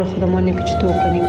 خودمانی که چطور کنیم.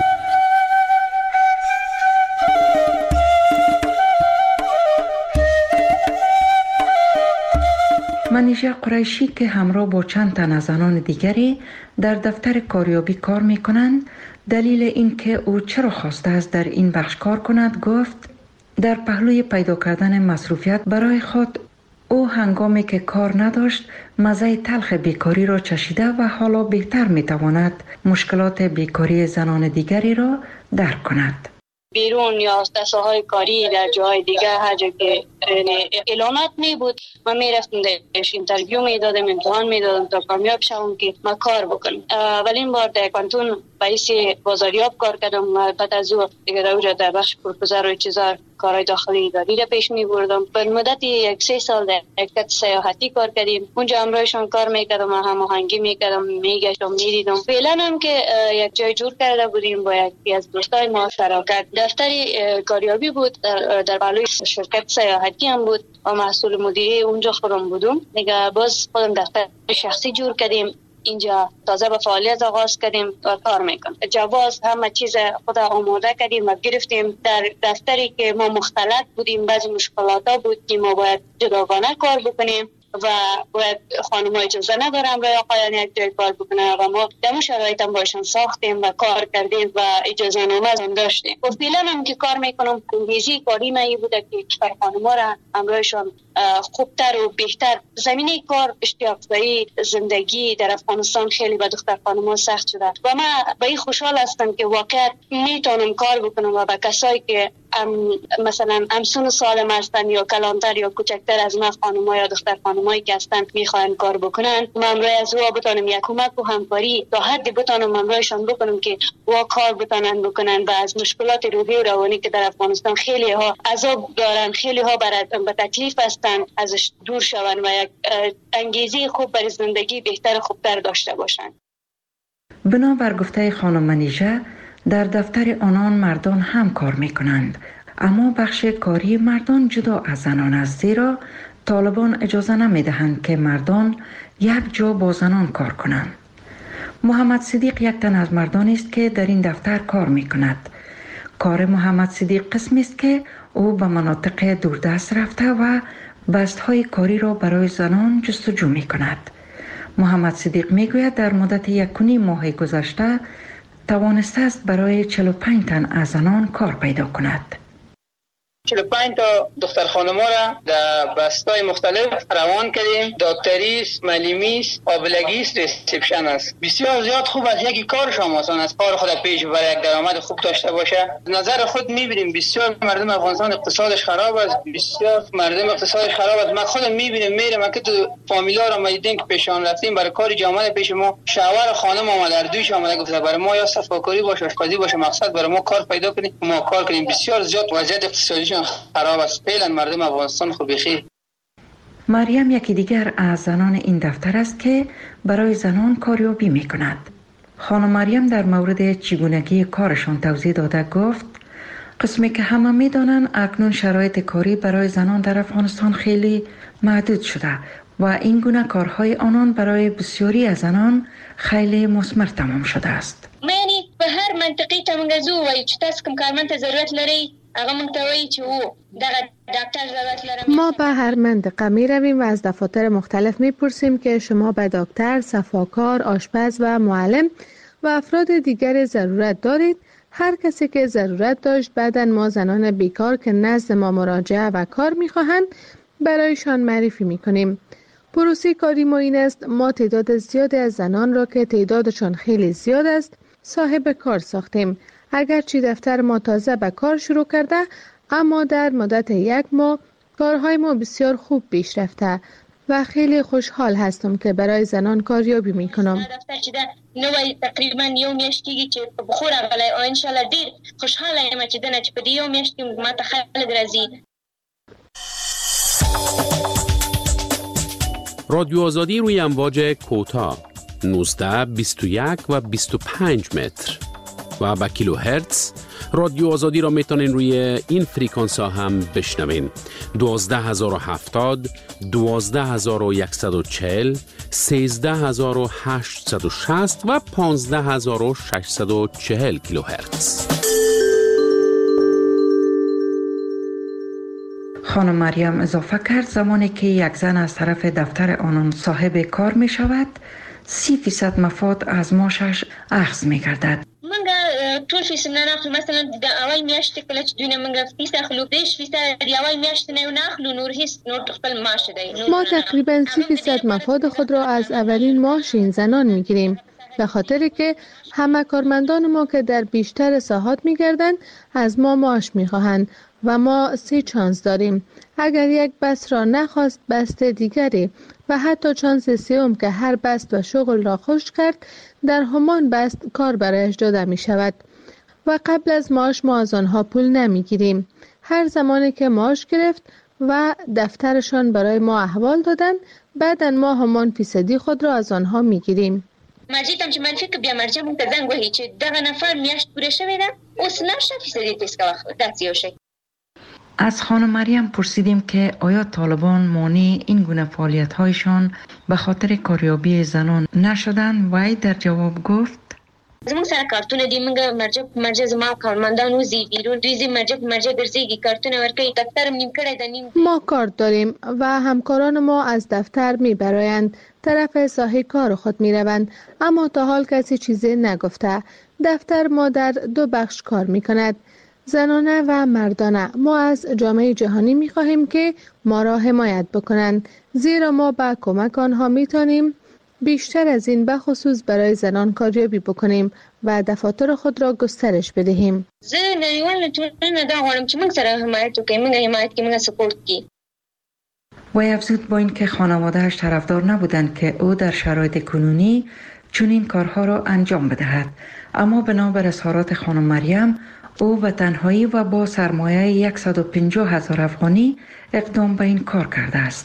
منیژه قریشی که همراه با چند تن از زنان دیگری در دفتر کاریابی کار می کنند، دلیل این که او چرا خواسته است در این بخش کار کند گفت در پهلوی پیدا کردن مصروفیت برای خود او هنگامی که کار نداشت مزه تلخ بیکاری را چشیده و حالا بهتر می تواند مشکلات بیکاری زنان دیگری را درک کند. بیرون یا دسته‌های کاری در جای دیگه هر جا که اعلانات می بود من می رفتم درش اینترویو می دادم، امتحان می دادم تا کامیاب شوم که ما کار بکنم. اولین بار در کانتون باعث بازاریاب کار کردم و بعد از او دیگه رو در بخش پروپوزر و چیزا کارهای داخلی اداری را پیش می بردم. به مدت 1-3 سال در شرکت سیاحتی کار کردیم. اونجا همراهشان کار میکردم و هماهنگی میکردم، میگشتم میدیدم. فعلا هم که یک جای جور کرده بودیم با یکی از دوستای ما شراکت دفتر کاریابی بود در بالای شرکت سیاحتی هم بود و مسئول مدیری اونجا خودم بودم. دیگه باز خودم دفتر شخصی جور کردیم. اینجا تازه به فعالیت آغاز کردیم و کار میکنم. جواز همه چیز خود آماده کردیم و گرفتیم. در دفتری که ما مختلط بودیم بعضی مشکلات ها بود که ما باید جداگانه کار بکنیم و باید خانم ها اجازه ندارم برای آقایان یک جای کار بکنن و ما در شرایط هم باشن ساختیم و کار کردیم و اجازه نامه هم داشتیم. و فعلا هم که کار میکنم کنگیزی کاری من بوده که کشور خانم ها را همراهشان خوبتر و بهتر زمینه کار اشتیاق داری زندگی در افغانستان خیلی به دختر خانم ها سخت شده و من به این خوشحال هستم که واقعا میتونم کار بکنم و به کسایی که مثلا همسن سالم هستن یا کلانتر یا کوچکتر از من خانم ها یا دختر خانم هایی که هستن میخواین کار بکنن من برای از او بتونم یک کمک و همکاری تا حدی بتونم همراهشان بکنم که وا کار بکنن و از مشکلات روحی و روانی که در افغانستان خیلی ها عذاب دارن، خیلی ها به تکلیف هستن ازش دور شون و یک انگیزه خوب برای زندگی بهتر خوبتر داشته باشن. بنابر گفته خانم منیژه در دفتر آنان مردان هم کار می کنند، اما بخش کاری مردان جدا از زنان است، زیرا طالبان اجازه نمی دهند که مردان یک جا با زنان کار کنند. محمد صدیق یک تن از مردان است که در این دفتر کار می کند. کار محمد صدیق قسمی است که او به مناطق دوردست رفته و بستهای کاری را برای زنان جستجو می کند. محمد صدیق می گوید در مدت 1.5 ماه گذشته توانسته است برای 45 تن از زنان کار پیدا کند. 45 تا دختر خانم ها را در بستای مختلف روان کردیم. دکتری است، معلمی است، قابلگی است، ریسپشن است. بسیار زیاد خوب است. یکی کارشان آسان است. کار خود پیش برای یک درآمد خوب داشته باشه. نظر خود میبینیم بسیار مردم افغانستان اقتصادش خراب است. من خودم میبینم میرم که تو فامیلا را میدیدیم که پیشان رفتیم برای کاری جامعه پیش ما شوهر خانم آمد اردویش آمد گفت برای ما یا صفاکاری باشه آشپزی باشه مقصد برای ما کار پیدا کنیم ما کار کنیم. بسیار زیاد وضعیت اقتصادی خراب است. فعلا مردم افغانستان خوب بخیر. مریم یکی دیگر از زنان این دفتر است که برای زنان کاریابی می کند. خانم مریم در مورد چگونگی کارشان توضیح داده گفت قسمی که همه می دانند اکنون شرایط کاری برای زنان در افغانستان خیلی محدود شده و این گونه کارهای آنان برای بسیاری از زنان خیلی مثمر تمام شده است. یعنی به هر منطقی تمنگزو و چه تاس کم کارمند ضرورت لري ما به هر منطقه می رویم و از دفاتر مختلف می پرسیم که شما به دکتر، صفاکار، آشپز و معلم و افراد دیگر ضرورت دارید. هر کسی که ضرورت داشت بعداً ما زنان بیکار که نزد ما مراجعه و کار می خواهند برایشان معرفی می کنیم. پروسه کاری ما این است ما تعداد زیادی از زنان را که تعدادشان خیلی زیاد است صاحب کار ساختیم. اگرچه دفتر ما تازه به کار شروع کرده اما در مدت 1 ماه کارهای ما بسیار خوب پیش رفته و خیلی خوشحال هستم که برای زنان کاریابی میکنم. دفتر چې نو تقریبا یو میاشت کېږي چې بخور غلای او ان شاء الله ډیر خوشحاله یم چې دنه چې په دې یو میاشت کې ما ته خلک راځي. رادیو آزادی روی امواج کوتاه 19 21 و 25 متر و به کیلو هرتز. رادیو آزادی را میتونین روی این فریکانس ها هم بشنوین: 12070، 12140، 13860 و 15640 کیلو هرتز. خانم مریم اضافه کرد زمانی که یک زن از طرف دفتر آنان صاحب کار می شود 30% مفاد از معاشش اخذ می گردد. منگا طول فیصد ناخلو، مثلا دا اول میاشت کله چه دونه منگا فیصد اخلو 10% دی اول میاشت نه ناخلو نور هیڅ نور خپل معاش دی. ما تقریبا 30% مفاد خود را از اولین معاش این زنان می گیریم، به خاطر که همه کارمندان ما که در بیشتر ساحات می گردند از ما معاش می خواهند و ما 3 چانس داریم. اگر یک بست را نخواست بست دیگری و حتی چانس سوم که هر بست و شغل را خوش کرد در همان بست کار برایش داده می شود و قبل از معاش ما از آنها پول نمی گیریم. هر زمانی که معاش گرفت و دفترشان برای ما احوال دادن، بعدا ما همان فیصدی خود را از آنها می گیریم. مرجع چې منفي که بیا مرجع مونږ ته زنګ وهي چې دغه نفر میاشت پوره شوې ده، اوس نشه فیصدي تیز کوه داسې یو شی. از خانم مریم پرسیدیم که آیا طالبان مانع این گونه فعالیت‌هایشان به خاطر کاریابی زنان نشدند؟ وی در جواب گفت: زموږ سره کارتونه دي، موږ مرجع زما کارمندان وزي بیرون دوی مرجع ګرځيږي، کارتونه ورکوي، دفترم نیم کړی د نیم. ما کارت داریم و همکاران ما از دفتر میبرایند طرف ساحه کار خود میروند، اما تا حال کسی چیزی نگفته. دفتر ما در 2 بخش کار میکند، زنانه و مردانه. ما از جامعه جهانی میخواهیم که ما را حمایت بکنند، زیرا ما با کمک آنها میتونیم بیشتر از این به خصوص برای زنان کاریابی بکنیم و دفاتر خود را گسترش بدهیم. زه نړیوال ټولنه دا غواړم چې موږ سره حمایت وکړي، موږ حمایت کې موږ سپورت کی. وی افزود با اینکه خانواده‌اش طرفدار نبودند که او در شرایط کنونی چنین کارها را انجام بدهد، اما بنابر اظهارات خانم مریم او به تنهایی و با سرمایه 150,000 افغانی اقدام به این کار کرده است.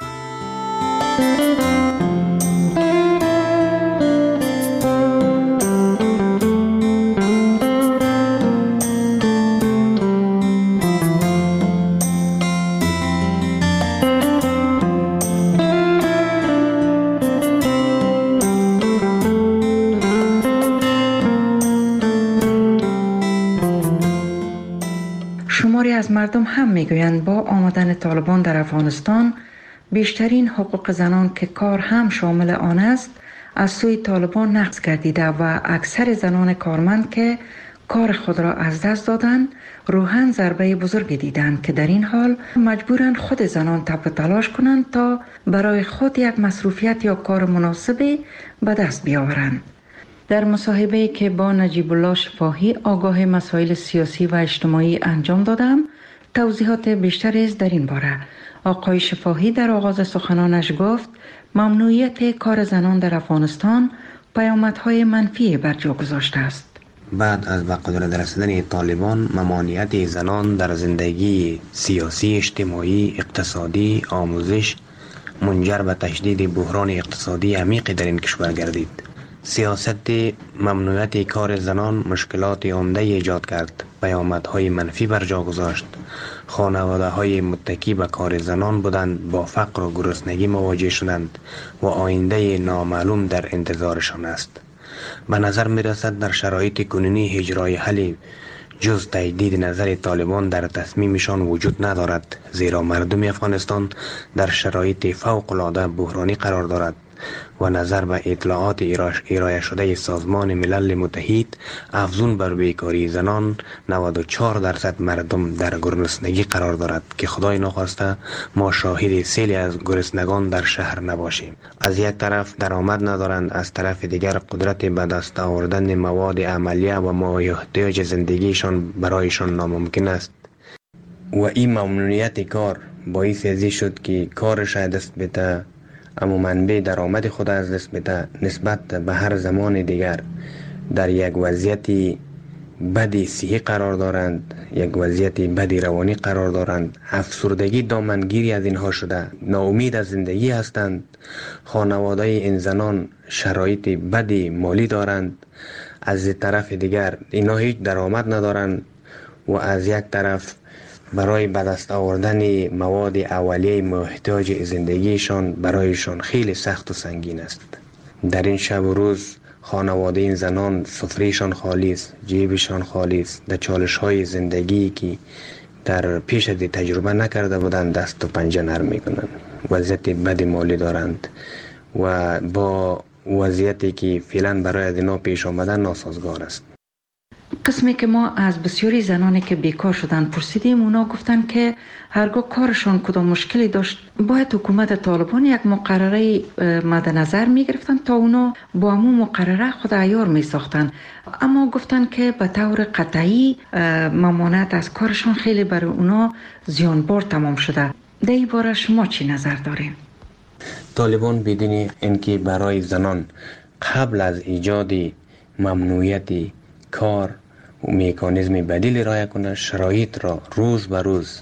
شماری از مردم هم میگویند با آمدن طالبان در افغانستان بیشترین حقوق زنان که کار هم شامل آن است از سوی طالبان نقض گردیده و اکثر زنان کارمند که کار خود را از دست دادند روحاً ضربه بزرگی دیدند که در این حال مجبورند خود زنان تب و تلاش کنند تا برای خود یک مصروفیت یا کار مناسبی به دست بیاورند. در مصاحبه‌ای که با نجیب الله شفاهی آگاه مسائل سیاسی و اجتماعی انجام دادم توضیحات بیشتری در این باره. آقای شفاهی در آغاز سخنانش گفت ممنوعیت کار زنان در افغانستان پیامدهای منفی بر جا گذاشته است. بعد از به قدرت رسیدن طالبان ممانعت زنان در زندگی سیاسی، اجتماعی، اقتصادی، آموزش منجر به تشدید بحران اقتصادی عمیق در این کشور گردید. سیاست ممنوعیت کار زنان مشکلات عمده ایجاد کرد، پیامدهای منفی بر جا گذاشت. خانواده‌های متکی به کار زنان بودند با فقر و گرسنگی مواجه شدند و آینده نامعلوم در انتظارشان است. به نظر می رسد در شرایط کنونی هیچ راه حلی جز تجدید نظر طالبان در تصمیمشان وجود ندارد، زیرا مردم افغانستان در شرایط فوق العاده بحرانی قرار دارد و نظر به اطلاعات ارائه شده سازمان ملل متحد افزون بر بیکاری زنان 94% مردم در گرسنگی قرار دارد که خدای نخواسته ما شاهد سیلی از گرسنگان در شهر نباشیم. از یک طرف درآمد ندارند، از طرف دیگر قدرت به دست آوردن مواد عملیه و مایحتاج زندگیشان برایشان ناممکن است و این ممنوعیت کار باعث ازی شد که کارش دست بده اما منبع درآمد خود از دست بده، نسبت به هر زمان دیگر در یک وضعیت بدی صحی قرار دارند، یک وضعیت بدی روانی قرار دارند. افسردگی دامنگیری از اینها شده، ناامید از زندگی هستند. خانواده این زنان شرایط بدی مالی دارند. از طرف دیگر اینا هیچ درآمد ندارن و از یک طرف برای به دست آوردن مواد اولیه محتاج زندگیشان برایشان خیلی سخت و سنگین است. در این شب و روز خانواده این زنان سفرهشان خالی است، جیبشان خالی است. در چالش های زندگی که در پیش از تجربه نکرده بودند دست و پنجه نرم میکنند. وضعیت بد مالی دارند و با وضعیتی که فعلا برای اینا پیش آمدن ناسازگار است. قسمی که ما از بسیاری زنانی که بیکار شدن پرسیدیم، اونا گفتن که هرگاه کارشان کدام مشکلی داشت باید حکومت طالبان یک مقرره مد نظر می گرفتن تا اونا با همون مقرره خود عیار می ساختن. اما گفتن که به طور قطعی ممانعت از کارشان خیلی برای اونا زیانبار تمام شده. در این باره شما چی نظر دارین؟ طالبان بدون اینکه برای زنان قبل از ایجاد ممنوعیت کار و مکانیزم بدیل رعایت کنه، شرایط را روز به روز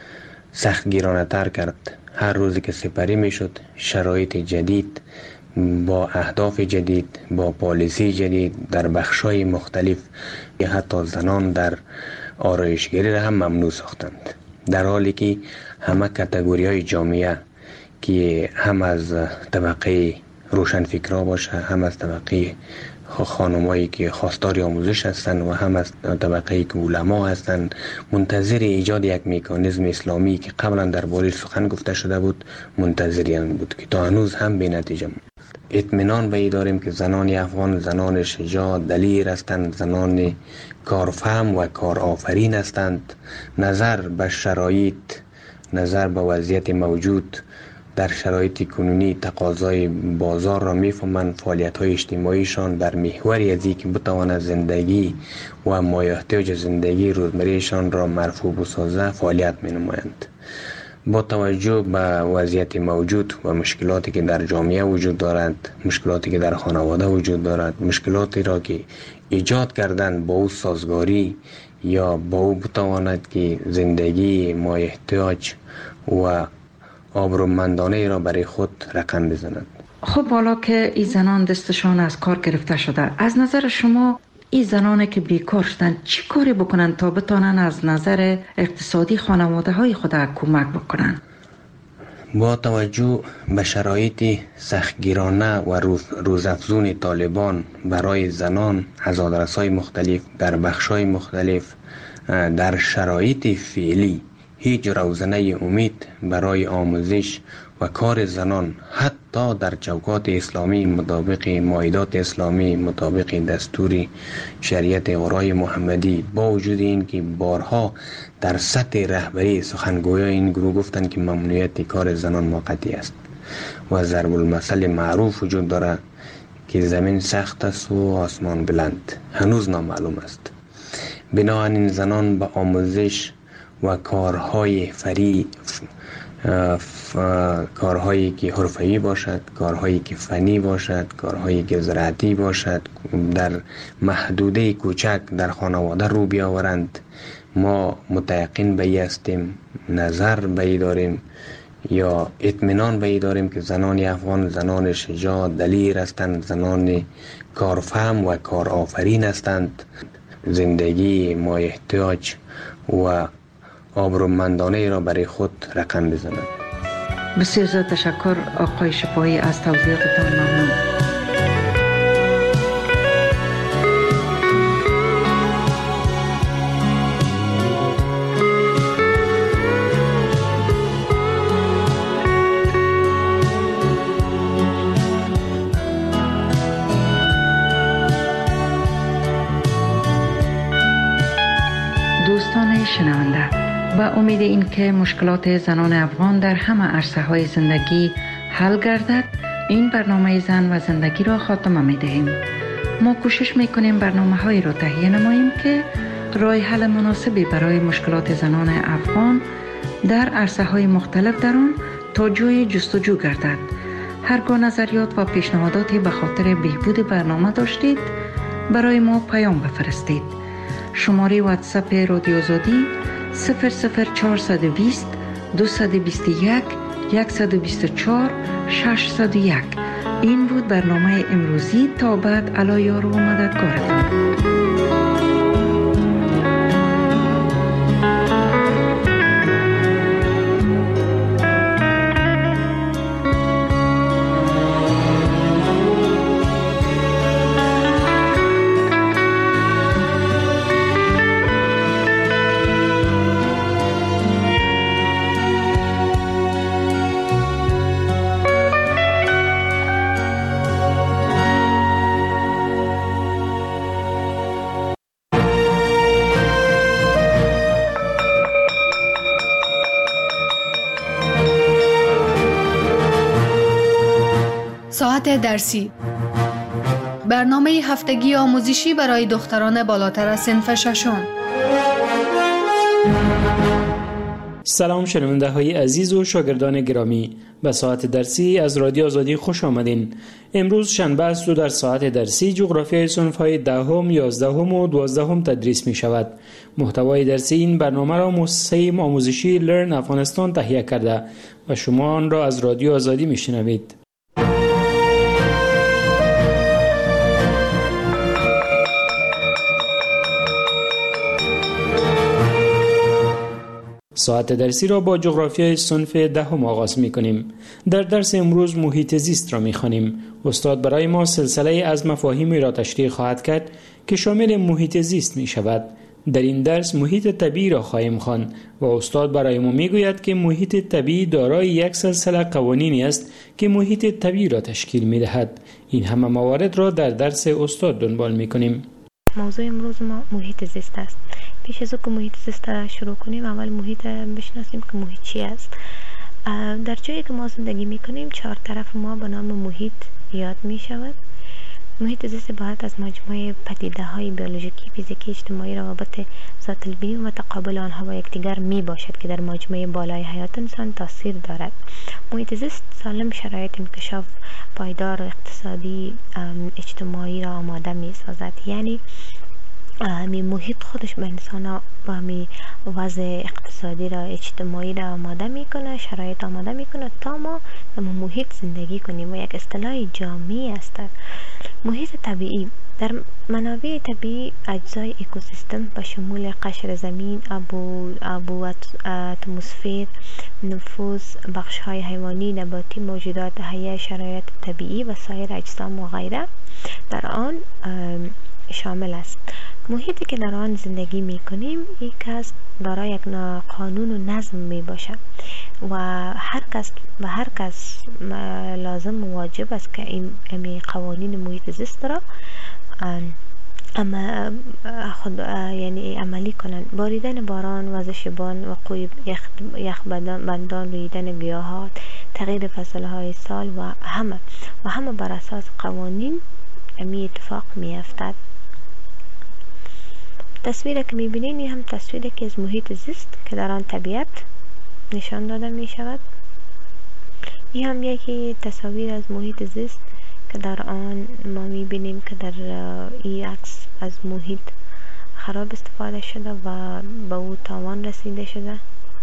سخت گیرانه تر کرد. هر روزی که سپری می شد شرایط جدید با اهداف جدید، با پالیسی جدید در بخش‌های مختلف، حتی زنان در آرایشگری را هم ممنوع ساختند، در حالی که همه کاتگوری‌های جامعه که هم از طبقه روشنفکرا باشه، هم از طبقه خانمایی که خواستار آموزش هستند و هم از طبقه که علما هستند، منتظر ایجاد یک مکانیزم اسلامی که قبلا درباره سخن گفته شده بود منتظریان بود که تا هنوز هم به نتیجه. اطمینان به این داریم که زنان افغان زنان شجاع دلیر هستند، زنان کارفهم و کارآفرین هستند. نظر به شرایط، نظر به وضعیت موجود در شرایط کنونی تقاضای بازار را میفهمند. فعالیت‌های اجتماعیشان در محوری از اینکه بتواند زندگی و مایحتاج زندگی روزمرهشان را مرفوع بسازه فعالیت می‌نمایند. با توجه به وضعیت موجود و مشکلاتی که در جامعه وجود دارد، مشکلاتی که در خانواده وجود دارد، مشکلاتی را که ایجاد کردن با او سازگاری یا با او بتواند که زندگی مایحتاج و آبرومندانه را برای خود رقم بزند. خب حالا که این زنان دستشان از کار گرفته شده، از نظر شما این زنانی که بیکار شدن چی کاری بکنن تا بتانن از نظر اقتصادی خانواده های خود کمک بکنن؟ با توجه به شرایط سختگیرانه و روزافزون طالبان برای زنان از آدرس‌های مختلف در بخش‌های مختلف، در شرایط فعلی هیچ روزنه امید برای آموزش و کار زنان حتی در چوکات اسلامی مطابق مائدات اسلامی، مطابق دستور شریعت غرای محمدی، با وجود این که بارها در سطح رهبری سخنگویان این گروه گفتند که ممنوعیت کار زنان موقتی است و ضرب المثل معروف وجود دارد که زمین سخت است و آسمان بلند، هنوز نامعلوم است. بنابراین زنان به آموزش و کارهای کارهایی که حرفه‌ای باشد، کارهایی که فنی باشد، کارهایی که زراعتی باشد، در محدوده کوچک در خانواده رو بیاورند. ما متیقن به این هستیم، نظر به این داریم یا اطمینان به این داریم که زنان افغان زنان شجاع دلیر هستند، زنان کارفهم و کارآفرین هستند، زندگی مایحتاج و آبرومندانه را برای خود رقم بزنند. بسیار زیاد تشکر آقای شفاهی، از توضیحاتتان ممنون. دوستان شنونده، با امید این که مشکلات زنان افغان در همه عرصه های زندگی حل گردد، این برنامه زن و زندگی را خاتمه می دهیم. ما کوشش می کنیم برنامه هایی را تهیه نماییم که راه حل مناسبی برای مشکلات زنان افغان در عرصه های مختلف در آن تا جای جستجو گردد. هرگاه نظریات و پیشنهاداتی به خاطر بهبود برنامه داشتید، برای ما پیام بفرستید. شماره واتساپ رادیو آزادی 00420 221 124 601 این بود برنامه امروزی. تا بعد علی یار و مددگارتان. ساعت درسی، برنامه هفتگی آموزشی برای دختران بالاتر از صنف ششم. سلام شنونده های عزیز و شاگردان گرامی، به ساعت درسی از رادیو آزادی خوش آمدین. امروز شنبه است و در ساعت درسی جغرافیای صنف های 10ام، 11ام و 12ام تدریس می شود. محتوای درسی این برنامه را مؤسسه آموزشی لرن افغانستان تهیه کرده و شما آن را از رادیو آزادی می شنوید. ساعت درسی را با جغرافیای صنف 10 آغاز می کنیم. در درس امروز محیط زیست را می خوانیم. استاد برای ما سلسله از مفاهیمی را تشریح خواهد کرد که شامل محیط زیست می شود. در این درس محیط طبیعی را خواهیم خواند و استاد برای ما می گوید که محیط طبیعی دارای یک سلسله قوانینی است که محیط طبیعی را تشکیل می دهد. این همه موارد را در درس استاد دنبال می کنیم. موضوع امروز ما محیط زیست است. پیش از که محیط زیست را شروع کنیم، اول محیط بشناسیم که محیط چی است. در جایی که ما زندگی میکنیم 4 طرف ما به نام محیط یاد می شود. محیط زیست عبارت از مجموعه پدیده های بیولوژیکی، فیزیکی، اجتماعی، روابط ذات البین و تقابل آنها با یکدیگر می باشد که در مجموعه بالای حیات انسان تاثیر دارد. محیط زیست سالم شرایط انکشاف پایدار و اقتصادی اجتماعی را آماده می سازد. یعنی می محیط خودش به انسان ها با می وضع اقتصادی را اجتماعی را آماده می کنه، شرایط آماده می کنه تا ما در محیط زندگی کنیم و یک اصطلاح جامعی است. محیط طبیعی در منابع طبیعی اجزای اکوسیستم به شمول قشر زمین، آب و اتمسفر، نفوذ بخش های حیوانی، نباتی، موجودات حیه، شرایط طبیعی و سایر اجسام و غیره در آن شامل است. محیطی که در آن زندگی می کنیم یک از دارای یک قانون و نظم می باشد و هر کس لازم و واجب است که این قوانین محیط زیست را یعنی عملی کنند. باریدن باران، وزش باد، وقوع یخبندان، رویدن گیاهات، تغییر فصلهای سال و همه بر اساس قوانین می اتفاق می افتد. تصویری که می بینید این هم تصویری که از محیط زیست که در آن طبیعت نشان داده می شود. این هم یکی تصاویر از محیط زیست که در آن ما می بینیم که در این عکس از محیط خراب استفاده شده و به او تاوان رسیده شده.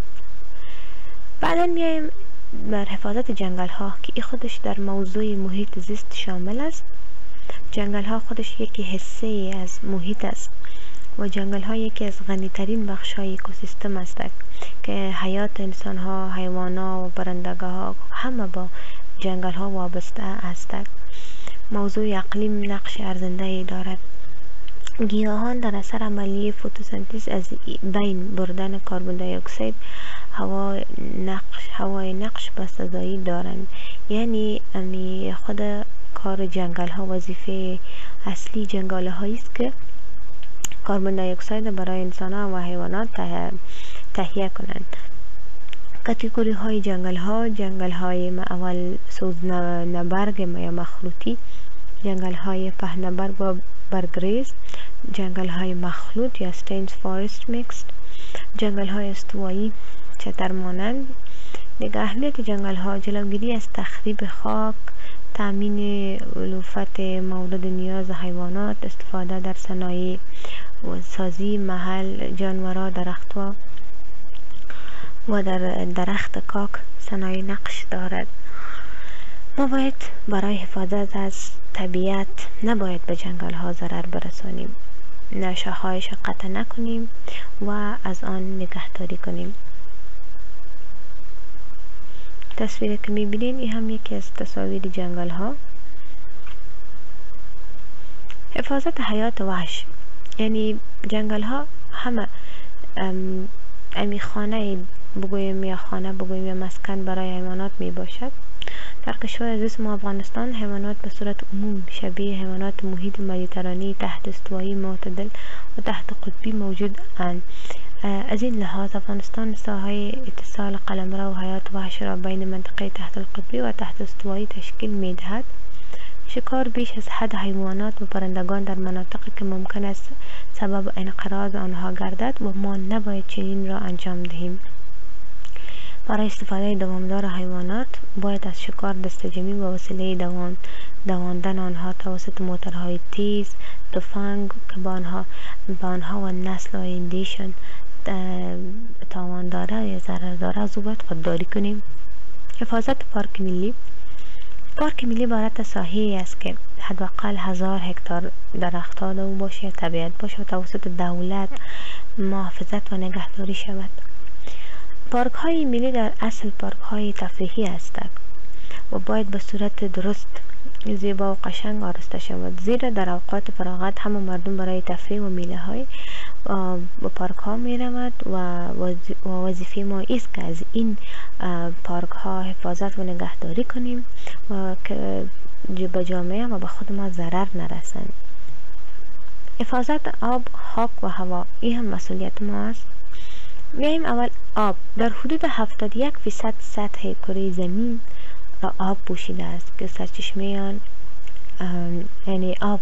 بعدا میایم بر حفاظت جنگل ها که این خودش در موضوع محیط زیست شامل است. جنگل ها خودش یکی حصه از محیط است و جنگل ها یکی از غنی ترین بخش های اکوسیستم است که حیات انسان ها، حیوانات و پرندگان ها همه با جنگل ها وابسته هستند. موضوع اقلیم نقش ارزنده دارد. گیاهان در اثر عملیه فتوسنتز از بین بردن کربن دی اکسید هوای نقش بسزایی دارند. یعنی خود کار جنگل ها وظیفه اصلی جنگل هایی است که کربن دی اکسید برای انسان ها و حیوانات تهیه کنند. کاتگوری های جنگل های اول سوزنبرگ یا مخلوطی، جنگل های پهنبرگ و برگریز، جنگل های مخلوط یا ستینز فارست میکست، جنگل های استوایی چتر مانند. دیگر اهمیت جنگل ها جلوگیری از تخریب خاک، تامین علوفت مورد نیاز حیوانات، استفاده در صنایع و سازی محل جانورا، درختها و در درخت کاک صنایع نقش دارد. ما باید برای حفاظت از طبیعت نباید به جنگل ها ضرر برسانیم، شاخه‌هایش قطع نکنیم و از آن نگهداری کنیم. تصویری که میبینین این هم یکی از تصاویر جنگل ها. حفاظت حیات وحش، یعنی جنگل ها همه امی خانه بگویم یا خانه بگویم یا مسکن برای حیوانات می باشد. در کشور عزیز ما افغانستان حیوانات به صورت عموم شبیه حیوانات محیط مدیترانی تحت استوایی معتدل و تحت قطبی موجود اند. از این لحاظ افغانستان ساحه اتصال قلمرو و حیات وحش را بین منطقه تحت القطبی و تحت استوایی تشکیل می دهد. شکار بیش از حد حیوانات و پرندگان در مناطقی که ممکن است سبب انقراض آنها گردد و ما نباید چنین را انجام دهیم. برای استفاده دوامدار حیوانات باید از شکار دستجمعی و وسیله دواندن آنها توسط موتورهای تیز، تفنگ که با آنها و نسل آیندهشان تاوان داره یا ضرر داره از او باید خودداری کنیم. حفاظت پارک ملی. پارک ملی عبارت از ساحه‌ای است که حداقل 1000 هکتار درختان او باشه یا طبیعت باشه و توسط دولت محافظت و نگهداری شود. پارک های ملی در اصل پارک های تفریحی هستند و باید به صورت درست، زیبا و قشنگ آراسته شود، زیرا در اوقات فراغت همه مردم برای تفریح و میله های و پارک ها می رود و وظیفه ما است که از این پارک ها حفاظت و نگهداری کنیم و که به جامعه و به خود ما ضرر نرسند. حفاظت آب، خاک و هوا این هم مسئولیت ما است. میایم اول آب. در حدود 71% سطح کره زمین را آب پوشیده است که سرچشمه آن یعنی آب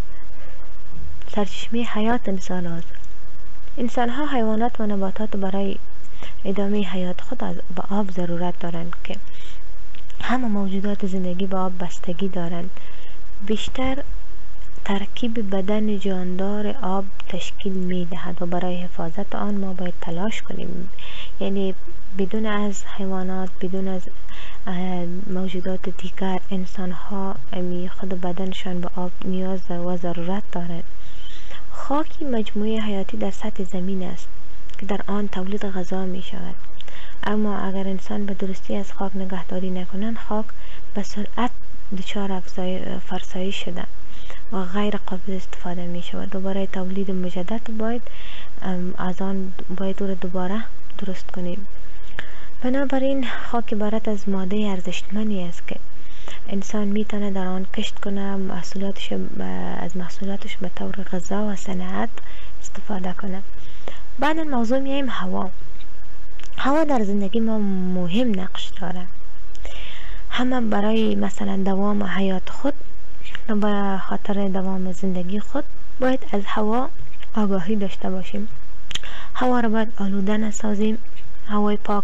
سرچشمه حیات انسان است. انسان ها، حیوانات و نباتات برای ادامه حیات خود به آب ضرورت دارند که همه موجودات زندگی به آب بستگی دارند. بیشتر ترکیب بدن جاندار آب تشکیل می دهد و برای حفاظت آن ما باید تلاش کنیم. یعنی بدون از حیوانات، بدون از موجودات دیگر، انسان ها خود بدنشان به آب نیاز و ضرورت دارند. خاکی مجموعه حیاتی در سطح زمین است که در آن تولید غذا می شود. اما اگر انسان به درستی از خاک نگهداری نکنند، خاک به سرعت دچار فرسایش شده و غیر قابل استفاده می شود و برای تولید مجدد باید از آن باید او را دوباره درست کنیم. بنابراین خاک عبارت از ماده ارزشمندی است که انسان می تونه در آن کشت کنه، از محصولاتش به طور غذا و صنعت استفاده کنه. بعد موضوع میایم هوا. هوا در زندگی ما مهم نقش داره. همه برای مثلا دوام حیات خود و به خاطر دوام زندگی خود باید از هوا آگاهی داشته باشیم. هوا را باید آلوده نسازیم. هوای پاک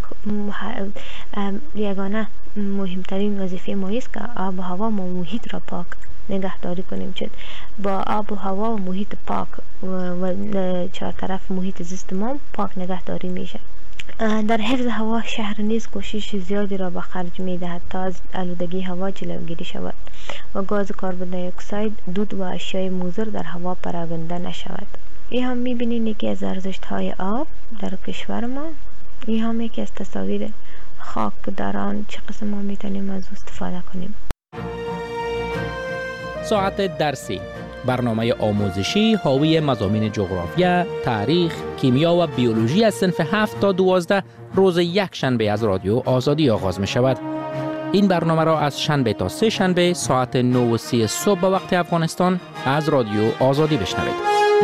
یگانه مهمترین وظیفه ما است که آب و هوا و محیط را پاک نگهداری کنیم، چون با آب و هوا و محیط پاک و چهار طرف محیط زیست ما پاک نگهداری میشه. در حفظ هوا شهر نیز کوشش زیادی را به خرج می دهد تا از آلودگی هوا جلوگیری شود و گاز کربن دی اکساید، دود و اشیای مضر در هوا پراگنده نشود. این هم می بینید یکی از ارزشت های آب در کشور ما. این هم یکی از تصاویر خاک در آن چه قسم ما می تونیم از استفاده کنیم. ساعت درسی، برنامه آموزشی حاوی مضامین جغرافیا، تاریخ، کیمیا و بیولوژی از صنف 7 تا 12 روز یک شنبه از رادیو آزادی آغاز می شود. این برنامه را از شنبه تا سه شنبه ساعت 9:30 صبح به وقت افغانستان از رادیو آزادی بشنوید.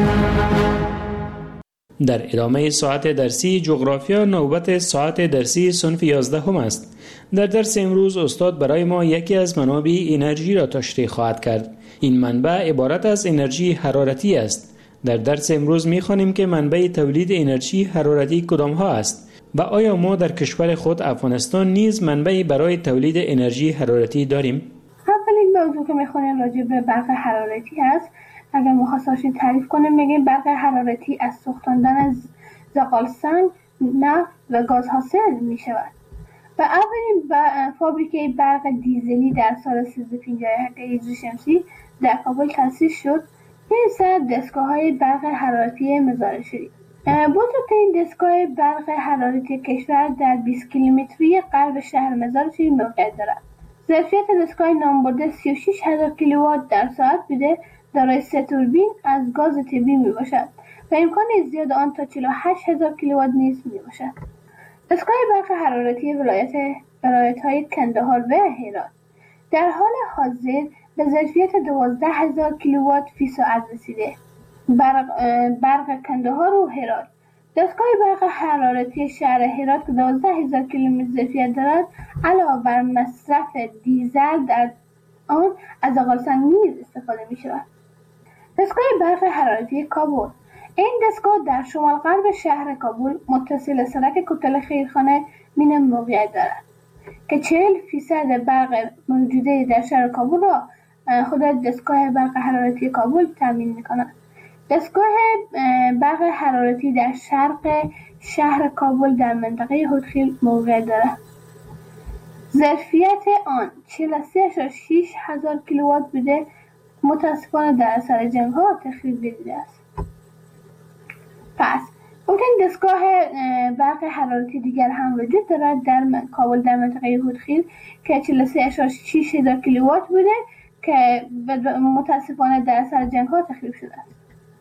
در ادامه ساعت درسی جغرافیا نوبت ساعت درسی صنف 11 هم است. در درس امروز استاد برای ما یکی از منابع انرژی را تشریح خواهد کرد. این منبع عبارت از انرژی حرارتی است. در درس امروز می‌خوانیم که منبع تولید انرژی حرارتی کدام ها است و آیا ما در کشور خود افغانستان نیز منبعی برای تولید انرژی حرارتی داریم؟ اولین موضوع که می‌خوانیم راجع به برق حرارتی است. اگر مختصرش تعریف کنیم میگیم برق حرارتی از سوختاندن از زغال سنگ، نفت و گاز حاصل می شود. و اولین فابریکه برق دیزلی در سال 1357 هجری شمسی در کابل تأسیس شد. این دستگاه‌های برق حرارتی مزار شریف. بزرگترین دستگاه برق حرارتی کشور در 20 کیلومتری غرب شهر مزار شریف موقعیت دارد. ظرفیت دستگاه نامبرده 36,000 کیلووات در ساعت بوده، دارای 3 توربین از گاز طبیعی میباشد و امکان زیاد آن تا 48,000 کیلووات نیز میباشد. دستگاه برق حرارتی ولایت‌های کندهار و هرات در حال حاضر به ظرفیت 12,000 کیلووات فی ساعت رسیده. برق کندهار و هرات. دستگاه برق حرارتی شهر هرات که 12,000 کیلومتر ظرفیت دارد، علاوه بر مصرف دیزل در آن از زغال‌سنگ نیز استفاده می‌شود. دستگاه برق حرارتی کابل. این دستگاه در شمال غرب شهر کابل متصل سرک کوتل خیرخانه مین موقعیت دارد که 40% برق موجوده در شهر کابل را خود دستگاه برق حرارتی کابل تامین می‌کند. دستگاه برق حرارتی در شرق شهر کابل در منطقه هودخیل موقعیت دارد. ظرفیت آن 43.6 هزار کیلووات بوده، متاسفانه در اثر جنگ‌ها تخریب دیده است. پس ممکن دستگاه برق حرارتی دیگر هم وجود دارد در کابل در منطقه هودخیل که 43.6 هزار کیلووات بوده که متاسفانه در اثر جنگ‌ها تخریب شده است.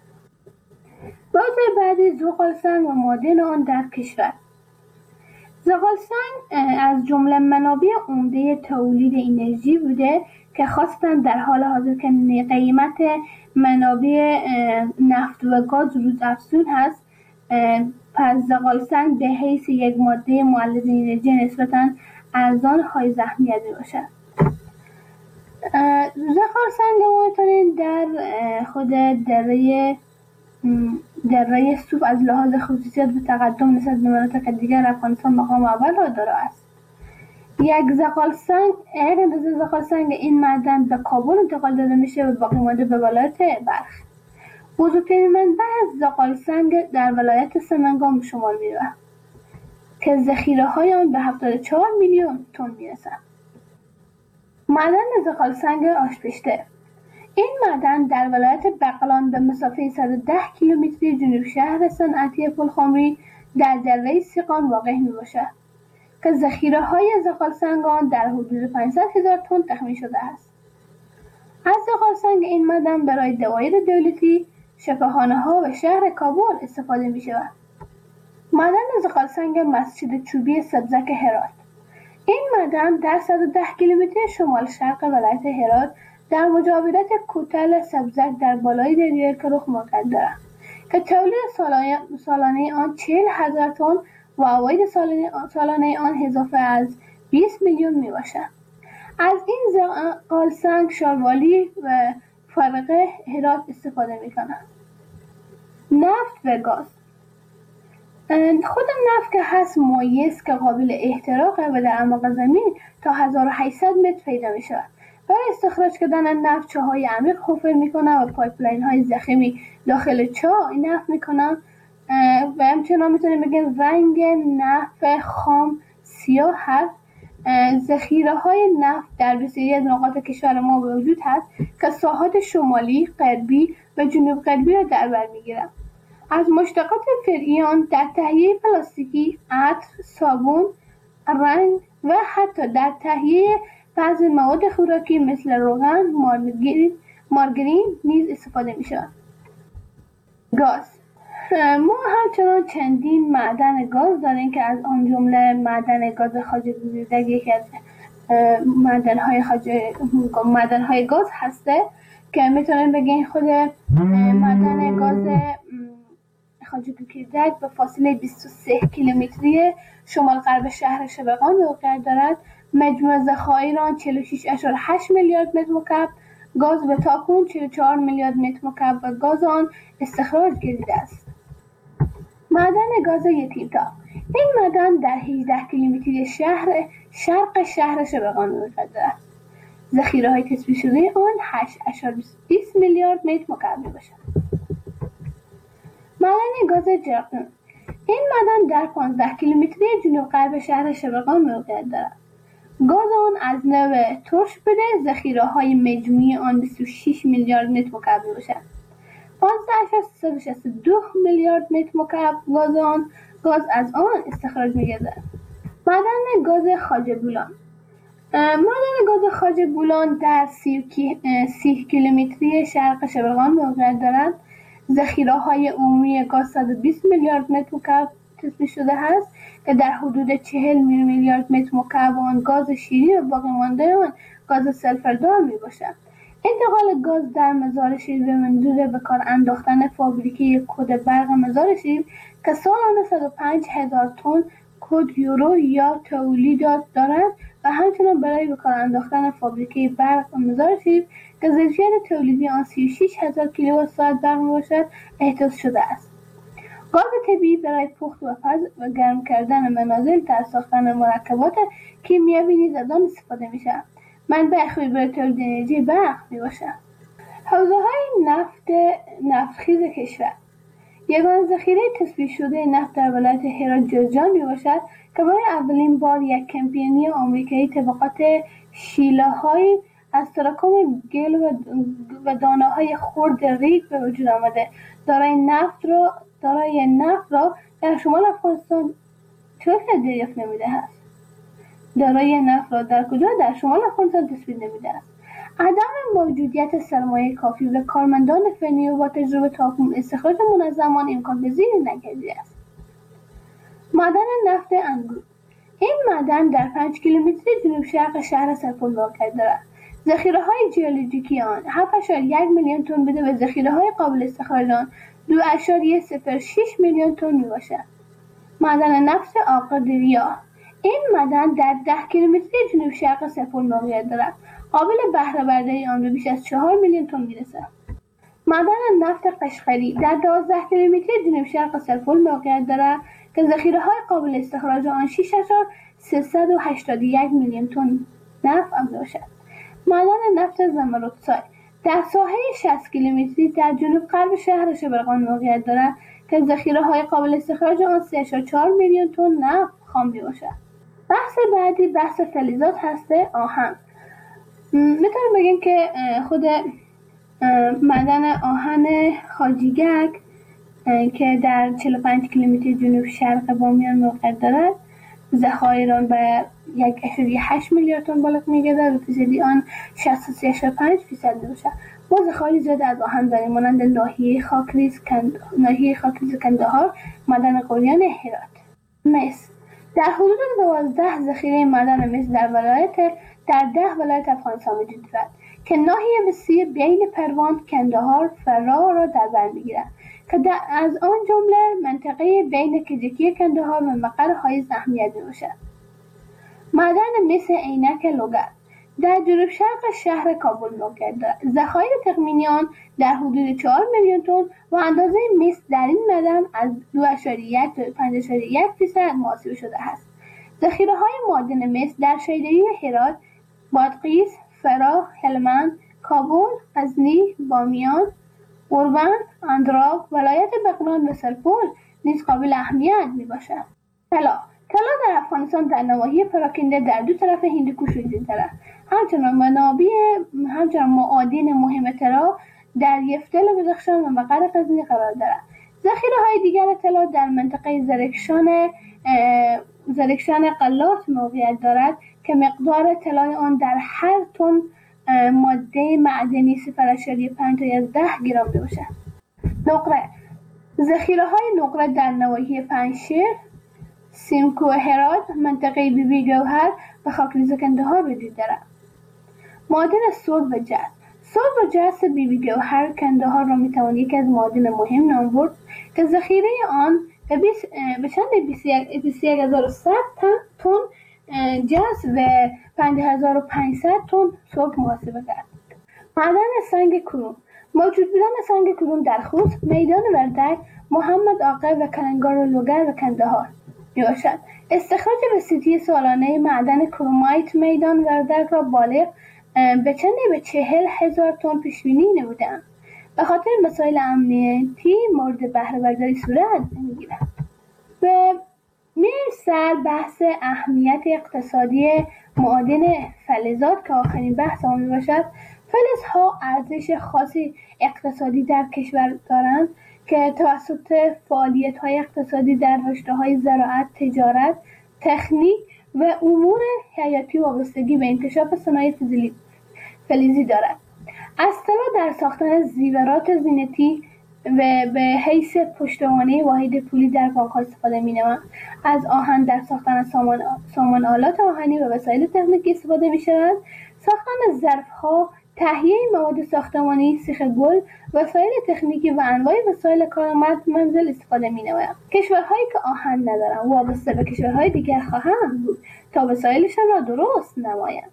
بحث بعدی زغال‌سنگ و معادن آن در کشور. زغال‌سنگ از جمله منابع عمده تولید انرژی بوده که خاصتاً در حال حاضر که قیمت منابع نفت و گاز روز افزون هست، پس زغال‌سنگ به حیث یک ماده مولد انرژی نسبتاً ارزان های اهمیت میباشد. زغال‌سنگ ما میتونید در خود دره سوب از لحاظ خصوصیت و تقدم نسبت به مناطق دیگر افغانستان مقام اول را دارا است. یک زغال‌سنگ این معدن به کابل انتقال داده میشه و باقی مانده به ولایت بلخ. بزرگترین منبع زغال‌سنگ در ولایت سمنگان به شمار میرود که ذخیره‌های آن به 74 میلیون تن میرسد. معدن زغال‌سنگ آشپشته. این معدن در ولایت بغلان به مسافه 110 کیلومتری جنوب شهر صنعتی پلخمری در دره سیغان واقع میباشد که ذخیره‌های زغال‌سنگ آن در حدود 500,000 تن تخمین شده است. از زغال‌سنگ این معدن برای دوایر دولتی، شفاخانه‌ها و شهر کابل استفاده می‌شود. معدن زغال‌سنگ مسجد چوبی سبزک هرات. این معدن در 110 کیلومتر شمال شرق ولایت هرات در مجاورت کوتل سبزک در بالای دریای کرخ موقعیت دارد که تولید سالانه آن 40,000 تن و عواید سالانه آن اضافه از 20 میلیون می باشد. از این زغال‌سنگ شاروالی و فرقه هرات استفاده می کنند. نفت و گاز. خود نفت که هست مایع است که قابل احتراقه و در اعماق زمین تا 1800 متر پیدا می شود. برای استخراج کردن نفت چاهای عمیق حفر میکنن و پایپلاین های ضخیمی داخل چاه نفت میکنن و همچنان میتونیم بگیم رنگ نفت خام سیاه هست. ذخیره های نفت در بسیاری از نقاط کشور ما وجود هست که ساحات شمالی، غربی و جنوب غربی را در بر میگیرند. از مشتقات فرعی آن در تهیه پلاستیکی، عطر، صابون، رنگ و حتی در تهیه بعضی مواد خوراکی مثل روغن، مارگرین نیز استفاده می شود. گاز. ما همچنان چندین معدن گاز داریم که از آن جمله معدن گاز خواجه گوزیدک یکی از معدن‌های گاز هسته که میتونیم بگیم خود معدن گاز خواجه گوزیدک به فاصله 23 کیلومتری شمال غرب شهر شبقان موقعیت دارد. مجموع ذخایر آن 46.8 میلیارد متر مکعب گاز به تاکنون 44 میلیارد متر مکعب و گاز آن استخراج گردیده است. معدن گاز یتیم‌تا. این معدن در 18 کیلومتری شرق شهر شبقان موقعیت دارد. ذخیره‌های تثبیت شده آن 8.20 میلیارد متر مکعب میباشد. معدن گاز جرقدون. این معدن در 15 کیلومتری جنوب غرب شهر شبرغان موقعیت دارد. گاز آن از نوع ترش بوده، ذخیره‌های مجموعی آن 26 میلیارد متر مکعب میباشد. 15.362 میلیارد متر مکعب گاز از آن استخراج می‌گردد. معدن گاز خواجه بولان. معدن گاز خواجه بولان در 30 کیلومتری شرق شبرغان موقعیت دارد. ذخیره‌های عمومی گاز 120 میلیارد متر مکعب تثبیت شده است که در حدود 40 میلیارد متر مکعب آن گاز شیرین و باقی مانده آن گاز سلفردار میباشد. انتقال گاز در مزار شیر به منظور به کار انداختن فابریکه کد برق مزار شیر که سالانه 105,000 تن کد یورو یا تولیدات دارد و همچنان برای به کار انداختن فابریکه برق مزار شیر که ظرفیت تولیدی آن 36,000 کیلووات ساعت برق میباشد احداث شده است. گاز طبیعی برای پخت و پز و گرم کردن منازل در ساختن مرکبات کیمیایی نیز از آن استفاده می‌شود. منبع خوبی برای تولید انرژی برق میباشد. حوزه‌های نفتخیز کشور. یگانه ذخیره تثبیت شده نفت در ولایت هرات جوزجان میباشد که برای اولین بار یک کمپانی آمریکایی طبقات شیله‌های از تراکم گل و دانه‌های خرد ریگ به وجود آمده. دارای نفت را در شمال افغانستان چطور دریافت نمیده است؟ دارای نفت را در کجا در شمال افغانستان تثبیت نمیده است؟ عدم موجودیت سرمایه کافی و کارمندان فنی و با تجربه تا اکنون استخراج منظم آن امکان پذیر نگردیده است. معدن نفت انگور. این معدن در 5 کیلومتری جنوب شرق شهر سرپل واقع دارد. ذخیره‌های ژئولوژیکی آن 7.1 میلیون تن بوده و ذخیره‌های قابل استخراج آن 2.06 میلیون تن میباشد. معدن نفت آقادریا. این معدن در 10 کیلومتری جنوب شرق سرپل موقعیت دارد. قابل بهره برداری آن به بیش از 4 میلیون تن میرسد. معدن نفت قشقری در 12 کیلومتری جنوب شرق سرپل موقعیت دارد که ذخیره‌های قابل استخراج آن 6.381 میلیون تن نفت میباشد. معدن نفت زمرودسای در ساحه 60 کیلومتری در جنوب غرب شهر شبرغان موقعیت دارد که ذخیره‌های قابل استخراج آن 3.4 میلیون تن نفت خام میباشد. بحث بعدی بحث فلزات هسته آهن. میتونم بگیم که خود معدن آهن خاجیگک که در 45 کیلومتر جنوب شرق بامیان موقعیت دارد ذخایر آن به 1.8 میلیارد تن بالغ می‌گردد و فیصدی آن 63.5% میباشد. ما ذخایر زیاد از آهن داریم مانند ناحیه خاکریز کندهار، معدن قلیان هرات. مس در حدود 12 ذخیره معدن مس در 10 ولایت افغانستان وجود دارد که ناحیه وسیع بین پروان، کندهار، فراه را در بر میگیرد که از آن جمله منطقه بین کجکی کندهار و مقر حایز اهمیت میباشد. معدن مس عینک لوگر در جنوب شرق شهر کابل موقعیت دارد. ذخایر تخمینی آن در حدود 4 میلیون تن و اندازه مس در این معدن از 2.1 تا 5.1% محاسبه شده است. ذخیره‌های معدن مس در شیدایی هرات، بادغیس، فراه، هلمند، کابل، غزنی، بامیان، قربن، اندراب، ولایت بغلان و سرپل نیز قابل اهمیت میباشد. طلا در افغانستان در نواحی پراکنده در دو طرف هندوکش وجود دارد. همچنان معادن مهم طلا در یفتل و بدخشان و مقر غزنی قرار دارد. ذخیره‌های دیگر طلا در منطقه زرکشان قلات موقعیت دارد که مقدار طلای آن در هر تن ماده معدنی 0.5 تا 10 گرم میباشد. نقره ذخیره‌های نقره در نواحی پنجشیر، سیمکو هرات، منطقه بیبی گوهر و خاکریز کندهار وجود دارد. معادن سرب و جست بیبی گوهر کندهار را میتوان یکی از معادن مهم نام برد که ذخیره آن به چند 21,100 تن جست و 5,500 تن سرب محاسبه کرد. معدن سنگ کرون موجود بودن سنگ کرون در خوست، میدان وردک، محمد آقا و کلنگار لوگر و کندهار میباشد. استخراج وسیطی سالانه معدن کرومایت میدان وردک را بالغ به 40,000 تن پیش بینی نمودند. به خاطر مسائل امنیتی مورد بهره برداری صورت نمیگیرد. به میرسر بحث اهمیت اقتصادی معادن فلزات که آخرین بحث آن می باشد. فلزها ارزش خاصی اقتصادی در کشور دارند که توسط فعالیت‌های اقتصادی در رشته‌های زراعت، تجارت، تکنیک و امور حیاتی وابستگی به انکشاف صنایع فلزی دارد. از طلا در ساختن زیورات زینتی و به حیث پشتوانه واحد پولی در بانک‌ها استفاده می‌نمایند. از آهن در ساختن سامان آلات آهنی و وسایل تکنیکی استفاده می‌شوند. ساختن ظرف‌ها، تهیه مواد ساختمانی، سیخ گل، وسایل تکنیکی و انواع وسایل کارآمد منزل استفاده می‌نمایند. کشورهایی که آهن ندارند وابسته به کشورهای دیگر خواهند بود تا وسایلشان را درست نمایند.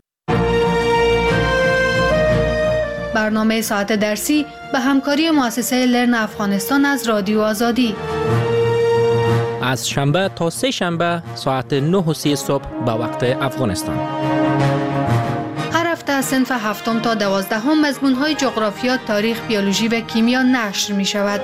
برنامه ساعت درسی به همکاری مؤسسه لرن افغانستان از رادیو آزادی از شنبه تا سه شنبه ساعت 9:30 صبح به وقت افغانستان. هر هفته از صنف 7 تا 12 مضمون‌های جغرافیا، تاریخ، بیولوژی و کیمیا نشر می‌شود.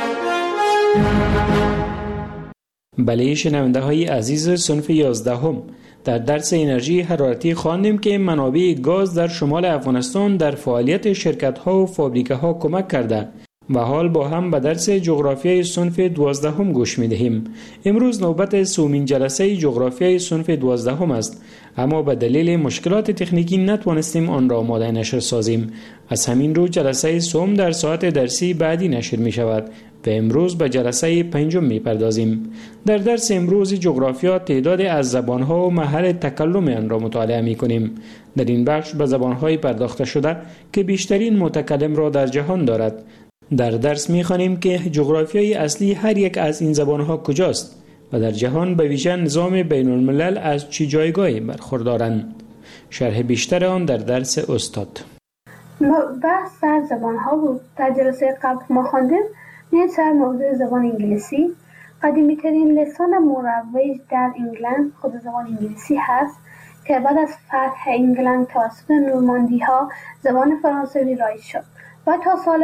بله شنونده های عزیز، صنف 11 در درس انرژی حرارتی خواندیم که منابع گاز در شمال افغانستان در فعالیت شرکت‌ها و فابریکه‌ها کمک کرده و حال با هم به درس جغرافیای صنف 12 گوش می‌دهیم. امروز نوبت سومین جلسه جغرافیای صنف 12 است، اما به دلیل مشکلات تکنیکی نتوانستیم آن را آماده نشر سازیم. از همین رو جلسه سوم در ساعت درسی بعدی نشر می شود و امروز به جلسه 5 می پردازیم. در درس امروز جغرافیا تعداد از زبانها و محل تکلم آن را مطالعه می کنیم. در این بخش به زبانهای پرداخته شده که بیشترین متکلم را در جهان دارد. در درس می خوانیم که جغرافیای اصلی هر یک از این زبانها کجاست و در جهان به ویژه نظام بین الملل از چه جایگاهی برخوردارند. شرح بیشتر آن در درس استاد. بحث سر زبانها بود. در جلسه قبل ما خواندیم نیز سر موضوع زبان انگلیسی. قدیمی ترین لسان مروج در انگلند خود زبان انگلیسی هست که بعد از فتح انگلند توسط نورماندی ها زبان فرانسوی رایج شد و تا سال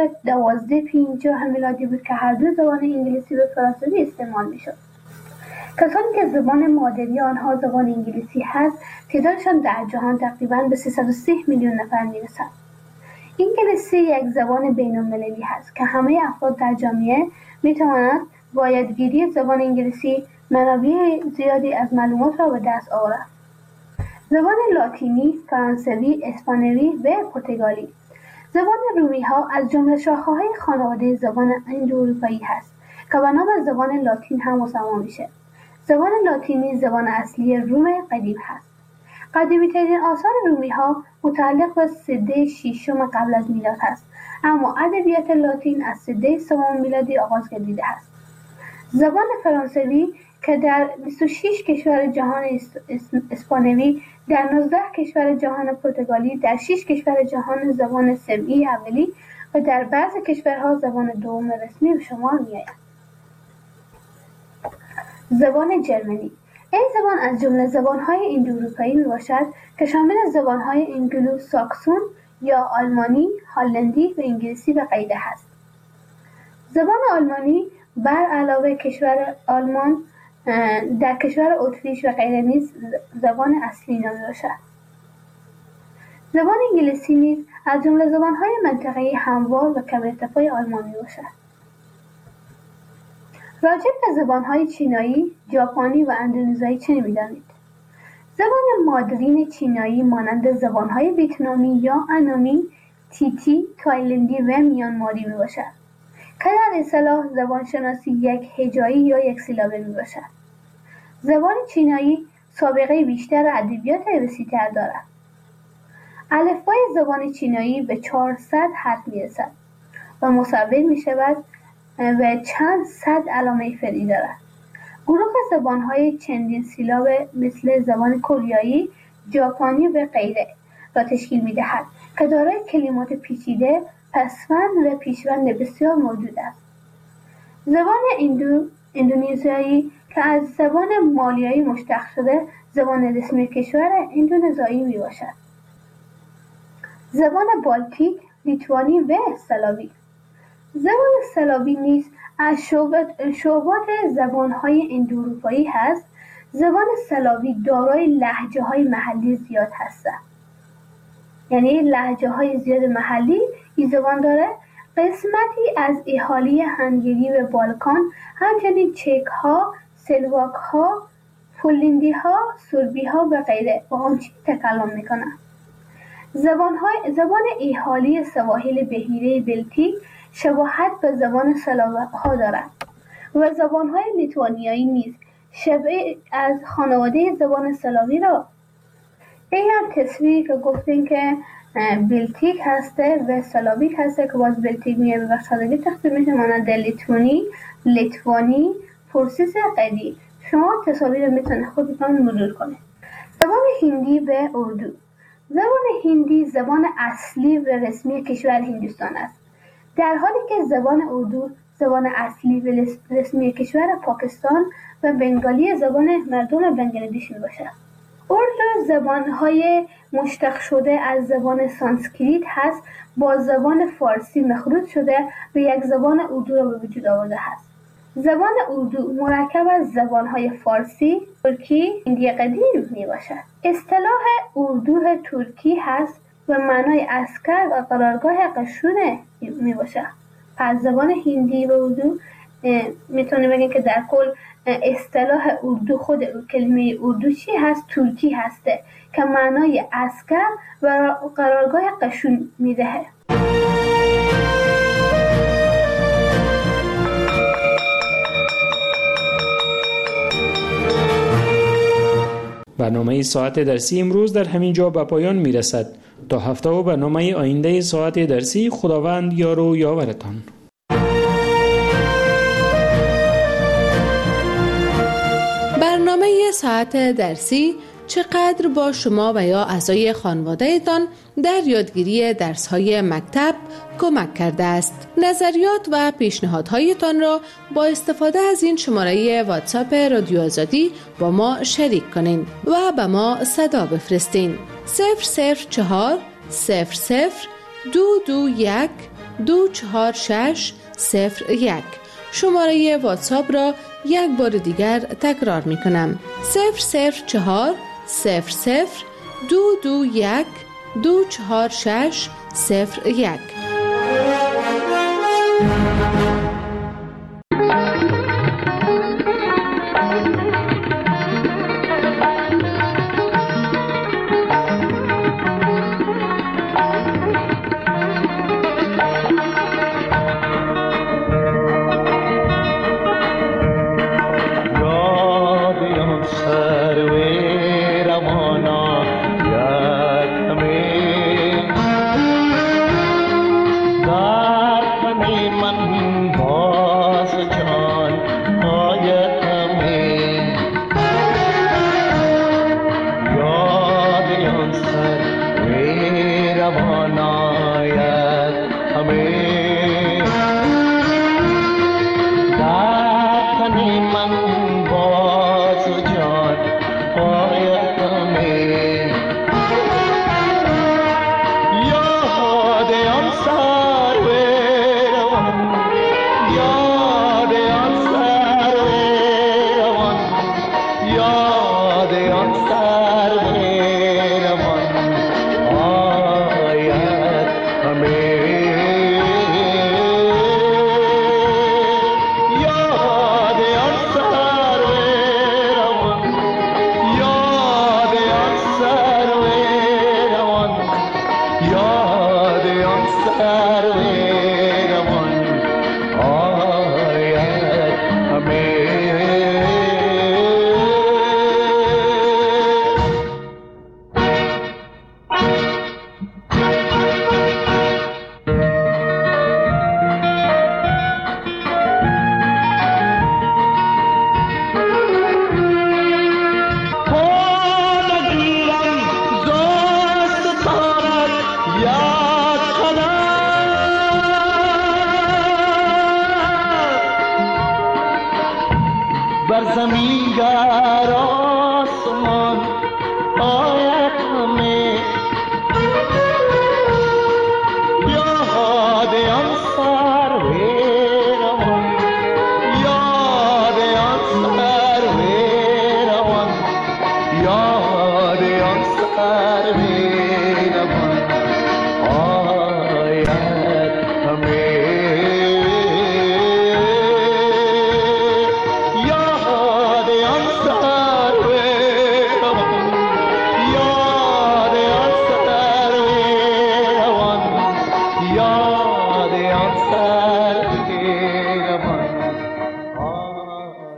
1250 میلادی بود که هر دو زبان انگلیسی و فرانسوی استعمال می شد. کسانی که زبان مادری آنها زبان انگلیسی هست تعدادشان در جهان تقریباً به 330 میلیون نفر می رسد. انگلیسی یک زبان بین‌المللی هست که همه افراد در جامعه می توانند با یادگیری زبان انگلیسی منابع زیادی از معلومات را به دست آورند. زبان لاتینی، فرانسوی، اسپانیایی و پرتغالی. زبان رومی ها از جمله شاخه‌های خانواده زبان اندواروپایی هست که به نام زبان لاتین هم مسمى میشه. زبان لاتینی زبان اصلی روم قدیم هست. قدیمی ترین آثار رومی ها متعلق به سده ششم قبل از میلاد هست، اما ادبیات لاتین از سده سوم میلادی آغاز گردیده است. زبان فرانسوی که در 26 کشور جهان اسپانیایی، در 19 کشور جهان پرتغالی، در 6 کشور جهان زبان سمعی اولی و در بعضی کشورها زبان دوم رسمی به شمار می‌آید. زبان جرمنی. این زبان از جمله زبان‌های اندواروپایی میباشد که شامل زبان‌های انگلو ساکسون یا آلمانی، هلندی و انگلیسی و غیره است. زبان آلمانی بر علاوه کشور آلمان در کشور اتریش و غیره نیز زبان اصلی نامیده باشد. زبان انگلیسی نیز از جمله زبان‌های منطقه‌ای هموار و کم ارتفاع آلمان میباشد. راجع به زبان‌های چینایی، ژاپنی و اندونزیایی چه می‌دانید؟ زبان مادرین چینایی مانند زبان‌های ویتنامی یا انامی، تیتی، تایلندی و میانماری میباشد که در اصطلاح زبانشناسی یک هجایی یا یک سیلابه میباشد. زبان چینایی سابقه بیشتر ادبیات وسیع‌تر دارد. الفبای زبان چینایی به 400 حرف میرسد و مصور میشود و چند صد علامه فعلی دارد. گروه زبان‌های چندین سیلاب مثل زبان کره، ژاپنی و غیره را تشکیل می‌دهد که دارای کلمات پیچیده، پسوند و پیشوند بسیار موجود است. زبان اندونزیایی که از زبان مالیایی مشتق شده، زبان رسمی کشور اندونزیایی میباشد. زبان بالتیک، لیتوانی و سلاوی. زبان سلاوی نیز از شعبات زبانهای اندواروپایی هست. زبان سلاوی دارای لهجه‌های محلی زیاد هست، یعنی لهجه‌های زیاد محلی این زبان داره. قسمتی از اهالی هنگری و بالکان، همچنین چک‌ها، سلواک‌ها، پولندی‌ها، سربی‌ها و غیره با آن چیز تکلم می‌کنند. زبان اهالی سواحل بحیره بلتیک شباهت به زبان سلاوها دارد و زبان‌های لیتوانیایی نیز شبیه از خانواده زبان سلاوی را. این هم تصویری که گفتیم که بلتیک هسته و سلاویک هسته که باز بلتیک میگه به سادگی تقسیم میشه مانند لیتوانی، پرسیس قدی. شما تصاویر میتونه خودتون مرور کنید. زبان هندی و اردو. زبان هندی زبان اصلی و رسمی کشور هندوستان است، در حالی که زبان اردو زبان اصلی و رسمی کشور پاکستان و بنگالی زبان مردم بنگلادش میباشد. اردو زبانهای مشتق شده از زبان سانسکریت هست، با زبان فارسی مخلوط شده و یک زبان اردو را به وجود آورده است. زبان اردو مرکب از زبانهای فارسی، ترکی، هندی قدیم میباشد. اصطلاح اردو ترکی هست و معنای عسکر و قرارگاه قشون میباشد. پس زبان هندی و اردو میتونه بگیم که در کل اصطلاح اردو، خود کلمه اردو چی هست؟ ترکی هسته که معنای عسکر و قرارگاه قشون میدهه. برنامه ساعت درسی امروز در همین جا به پایان میرسد. تا هفته و برنامه آینده ساعت درسی، خداوند یار و یاورتان. برنامه ساعت درسی چقدر با شما و یا اعضای خانواده‌تان در یادگیری درس‌های مکتب کمک کرده است. نظریات و پیشنهادهایتان را با استفاده از این شماره واتساپ رادیو آزادی با ما شریک کنین و به ما صدا بفرستین. 004 00 221 246 01. شماره واتساپ را یک بار دیگر تکرار می کنم. 004 00 221 246 01. زمین گر آسمان آید